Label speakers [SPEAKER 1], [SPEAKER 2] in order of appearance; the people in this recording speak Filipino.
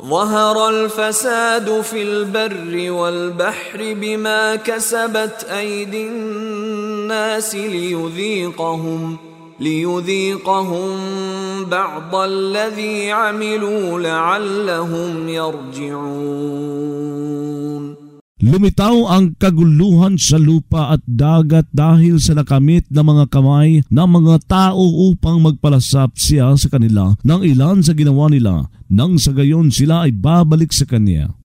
[SPEAKER 1] ظهر الفساد في البر والبحر بما كسبت أيدي الناس ليذيقهم بعض الذي عملوا لعلهم يرجعون.
[SPEAKER 2] Lumitaw ang kaguluhan sa lupa at dagat dahil sa nakamit na mga kamay ng mga tao upang magpalasap siya sa kanila ng ilan sa ginawa nila, nang sa gayon sila ay babalik sa kanya.